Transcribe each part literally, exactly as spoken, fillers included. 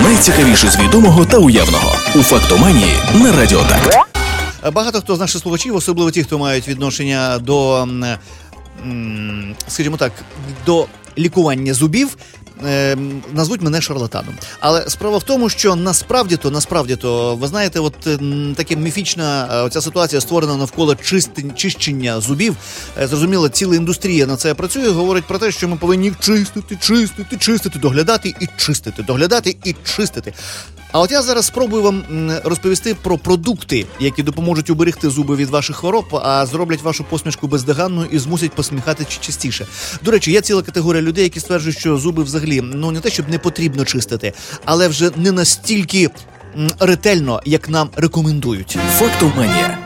Найцікавіше з відомого та уявного у «Фактоманії» на Радіо Так. Багато хто з наших слухачів, особливо ті, хто мають відношення до, скажімо так, до лікування зубів, назвуть мене шарлатаном. Але справа в тому, що насправді-то, насправді-то, ви знаєте, от така міфічна оця ситуація, створена навколо чищення зубів. Зрозуміло, ціла індустрія на це працює, говорить про те, що ми повинні чистити, чистити, чистити, доглядати і чистити, доглядати і чистити. А от я зараз спробую вам розповісти про продукти, які допоможуть уберегти зуби від ваших хвороб, а зроблять вашу посмішку бездоганною і змусять посміхатися частіше. До речі, є ціла категорія людей, які стверджують, що зуби взагалі, ну не те, щоб не потрібно чистити, але вже не настільки м, ретельно, як нам рекомендують. «Фактоманія».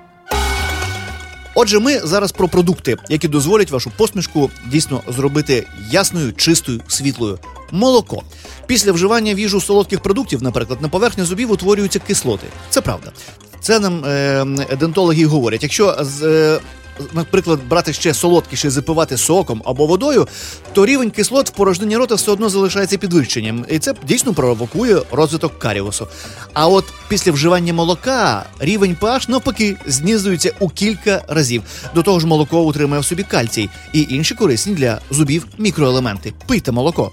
Отже, ми зараз про продукти, які дозволять вашу посмішку дійсно зробити ясною, чистою, світлою. Молоко. Після вживання в їжу солодких продуктів, наприклад, на поверхні зубів утворюються кислоти. Це правда. Це нам е, дентологи говорять. Якщо з... Е, наприклад, брати ще солодкіше, запивати соком або водою, то рівень кислот в порожнині рота все одно залишається підвищенням. І це дійсно провокує розвиток каріусу. А от після вживання молока рівень pH навпаки знизується у кілька разів. До того ж, молоко утримує в собі кальцій і інші корисні для зубів мікроелементи. Пийте молоко.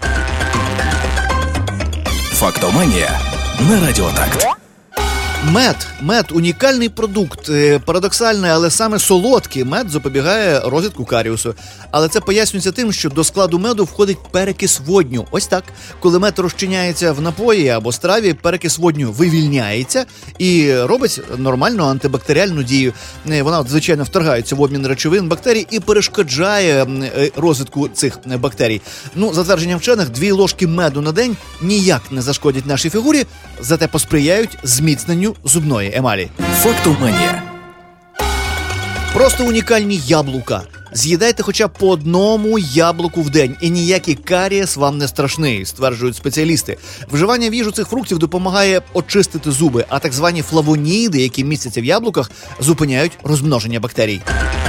«Фактоманія» на Радіо Так. Мед. Мед – унікальний продукт. Парадоксальний, але саме солодкий мед запобігає розвитку каріусу. Але це пояснюється тим, що до складу меду входить перекис водню. Ось так. Коли мед розчиняється в напої або страві, перекис водню вивільняється і робить нормальну антибактеріальну дію. Вона, звичайно, вторгається в обмін речовин бактерій і перешкоджає розвитку цих бактерій. Ну, за твердженням вчених, дві ложки меду на день ніяк не зашкодять нашій фігурі, зате посприяють зміцненню зубної емалі. «Фактоманія». Просто унікальні яблука. З'їдайте хоча б по одному яблуку в день, і ніякий карієс вам не страшний, стверджують спеціалісти. Вживання в їжу цих фруктів допомагає очистити зуби, а так звані флавоніди, які містяться в яблуках, зупиняють розмноження бактерій.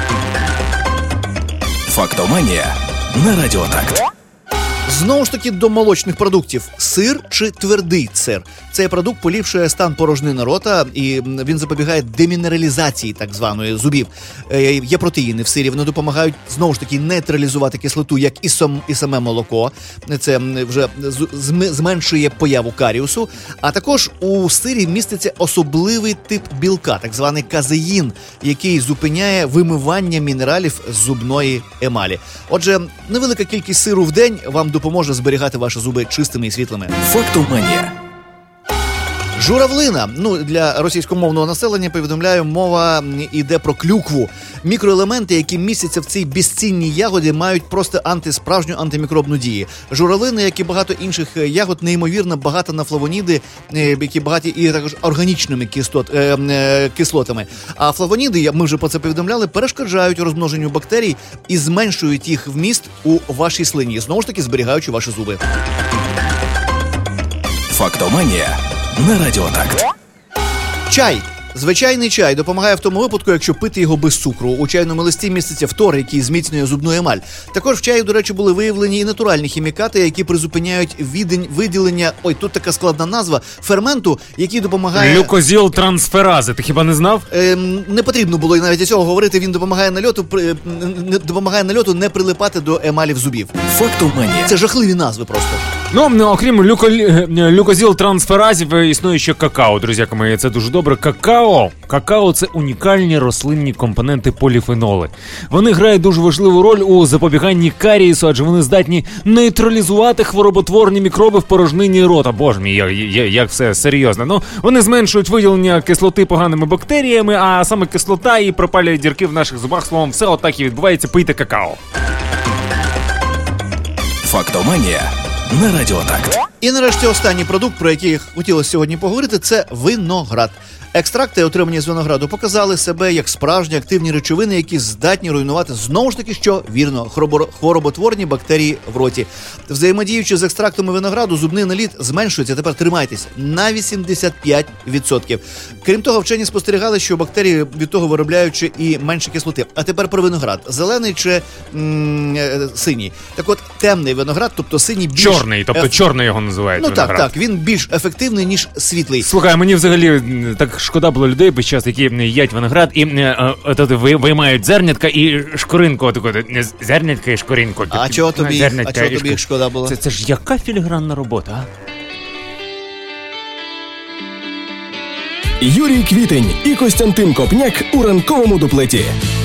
«Фактоманія» на Радіо Так. Знову ж таки до молочних продуктів. Сир чи твердий сир. Цей продукт поліпшує стан порожнини рота і він запобігає демінералізації так званої зубів. Е, є протеїни в сирі, вони допомагають знову ж таки нейтралізувати кислоту, як і, сам, і саме молоко. Це вже зменшує появу каріусу. А також у сирі міститься особливий тип білка, так званий казеїн, який зупиняє вимивання мінералів з зубної емалі. Отже, невелика кількість сиру в день вам допоможе зберігати ваші зуби чистими і світлими. «Фактоманія». Журавлина. Ну, для російськомовного населення, повідомляю, мова йде про клюкву. Мікроелементи, які містяться в цій безцінній ягоді, мають просто антисправжню антимікробну дію. Журавлина, як і багато інших ягод, неймовірно багата на флавоніди, які багаті і також органічними кислот, е, е, кислотами. А флавоніди, ми вже про це повідомляли, перешкоджають розмноженню бактерій і зменшують їх вміст у вашій слині, знову ж таки зберігаючи ваші зуби. «Фактоманія» на Радіо Так. Чай. Звичайний чай допомагає в тому випадку, якщо пити його без цукру. У чайному листі міститься фтор, який зміцнює зубну емаль. Також в чаї, до речі, були виявлені і натуральні хімікати, які призупиняють відень, виділення, ой, тут така складна назва, ферменту, який допомагає... Глюкозіл-трансферази, ти хіба не знав? Ем, не потрібно було навіть цього говорити, він допомагає нальоту, при, не, допомагає нальоту не прилипати до емалів зубів. «Фактоманія». Це жахливі назви просто. Ну, окрім люко... люкозіл-трансферазів, існує ще какао, друзяки мої, це дуже добре. Какао. Какао – це унікальні рослинні компоненти поліфеноли. Вони грають дуже важливу роль у запобіганні карієсу, адже вони здатні нейтралізувати хвороботворні мікроби в порожнині рота. Боже мій, як, як все серйозно. Ну, вони зменшують виділення кислоти поганими бактеріями, а саме кислота і пропалює дірки в наших зубах. Словом, все отак і відбувається. Пийте какао. «Фактоманія» на Радіо Так. І нарешті останній продукт, про який хотілося сьогодні поговорити, це виноград. Екстракти, отримані з винограду, показали себе як справжні активні речовини, які здатні руйнувати, знову ж таки, що вірно, хвороботворні бактерії в роті. Взаємодіючи з екстрактами винограду, зубний наліт зменшується, тепер тримайтесь, на вісімдесят п'ять відсотків. Крім того, вчені спостерігали, що бактерії від того виробляють і менше кислоти. А тепер про виноград. Зелений чи м- синій. Так от, темний виноград, тобто синій більш чорний, тобто еф... чорний його називають. Ну виноград. так, так, він більш ефективний, ніж світлий. Слухай, мені взагалі так шкода було людей під час, які їдять виноград і е, е, ви, виймають зернятка і шкоринку, таку, зернятка і шкоринку. А чого тобі, зернятка а чого і тобі їх шкода було? Це, це ж яка філігранна робота, а? Юрій Квітень і Костянтин Копняк у ранковому дуплеті.